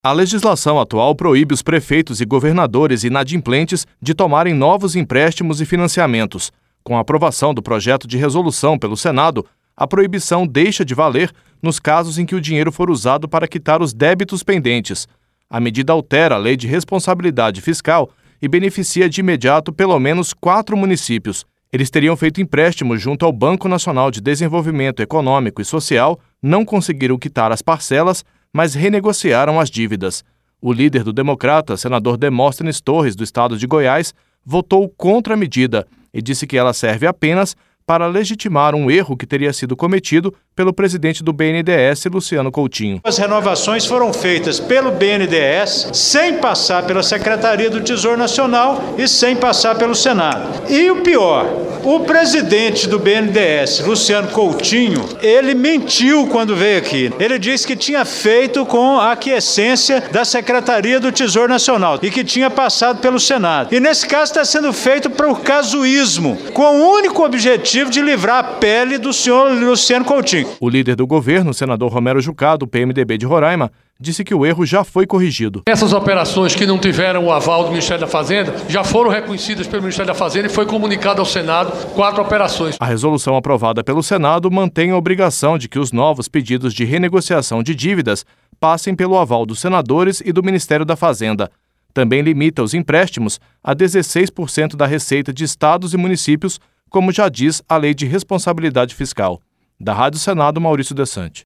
A legislação atual proíbe os prefeitos e governadores inadimplentes de tomarem novos empréstimos e financiamentos. Com a aprovação do projeto de resolução pelo Senado, a proibição deixa de valer nos casos em que o dinheiro for usado para quitar os débitos pendentes. A medida altera a Lei de Responsabilidade Fiscal e beneficia de imediato pelo menos 4 municípios. Eles teriam feito empréstimo junto ao Banco Nacional de Desenvolvimento Econômico e Social, não conseguiram quitar as parcelas, mas renegociaram as dívidas. O líder do Democrata, senador Demóstenes Torres, do estado de Goiás, votou contra a medida e disse que ela serve apenas para legitimar um erro que teria sido cometido pelo presidente do BNDES, Luciano Coutinho. As renovações foram feitas pelo BNDES sem passar pela Secretaria do Tesouro Nacional e sem passar pelo Senado. E o pior, o presidente do BNDES, Luciano Coutinho, ele mentiu quando veio aqui. Ele disse que tinha feito com a aquiescência da Secretaria do Tesouro Nacional e que tinha passado pelo Senado. E nesse caso está sendo feito por casuísmo, com o único objetivo de livrar a pele do senhor Luciano Coutinho. O líder do governo, o senador Romero Jucá, do PMDB de Roraima, disse que o erro já foi corrigido. Essas operações que não tiveram o aval do Ministério da Fazenda já foram reconhecidas pelo Ministério da Fazenda e foi comunicado ao Senado 4 operações. A resolução aprovada pelo Senado mantém a obrigação de que os novos pedidos de renegociação de dívidas passem pelo aval dos senadores e do Ministério da Fazenda. Também limita os empréstimos a 16% da receita de estados e municípios, como já diz a Lei de Responsabilidade Fiscal. Da Rádio Senado, Maurício Desante.